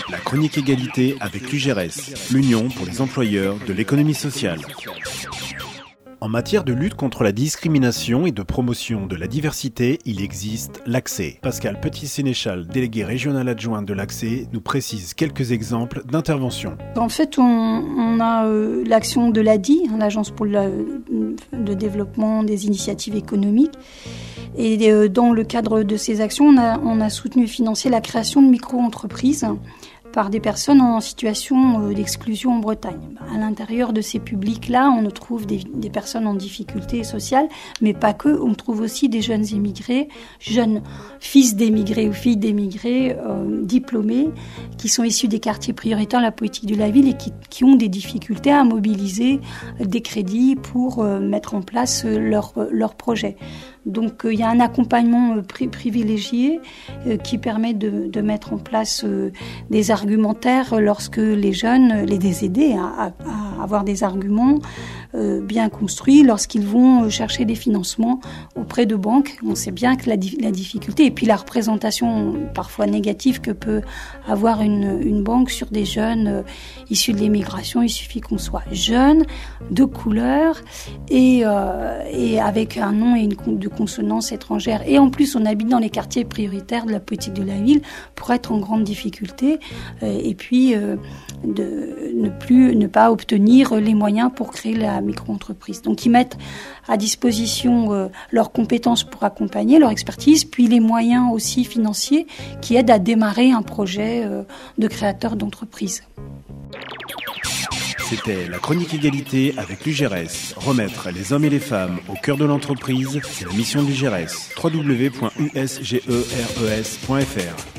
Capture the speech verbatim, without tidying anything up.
La chronique égalité avec l'U G R E S, l'Union pour les employeurs de l'économie sociale. En matière de lutte contre la discrimination et de promotion de la diversité, il existe l'Accès. Pascal Petit-Sénéchal, délégué régional adjoint de l'Accès, nous précise quelques exemples d'intervention. En fait, on, on a euh, l'action de l'A D I, l'Agence pour le de développement des initiatives économiques. Et euh, dans le cadre de ces actions, on a, on a soutenu et financé la création de micro-entreprises par des personnes en situation d'exclusion en Bretagne. À l'intérieur de ces publics-là, on trouve des, des personnes en difficulté sociale, mais pas que. On trouve aussi des jeunes immigrés, jeunes fils d'émigrés ou filles d'émigrés euh, diplômés, qui sont issus des quartiers prioritaires de la politique de la ville et qui, qui ont des difficultés à mobiliser des crédits pour euh, mettre en place leur, leur projet. Donc il euh, y a un accompagnement euh, pri- privilégié euh, qui permet de, de mettre en place euh, des argumentaires lorsque les jeunes, les aider à, à, à avoir des arguments euh, bien construits lorsqu'ils vont chercher des financements auprès de banques. On sait bien que la, la difficulté et puis la représentation parfois négative que peut avoir une, une banque sur des jeunes euh, issus de l'immigration. Il suffit qu'on soit jeune, de couleur et, euh, et avec un nom et une de consonance étrangère. Et en plus, on habite dans les quartiers prioritaires de la politique de la ville pour être en grande difficulté euh, et puis euh, de ne plus, ne pas obtenir les moyens pour créer la micro-entreprise. Donc, ils mettent à disposition euh, leurs compétences pour accompagner, leur expertise, puis les moyens aussi financiers qui aident à démarrer un projet euh, de créateur d'entreprise. C'était la chronique égalité avec l'U G R E S. Remettre les hommes et les femmes au cœur de l'entreprise, c'est la mission de l'U G R E S. w w w point u s g e r e s point f r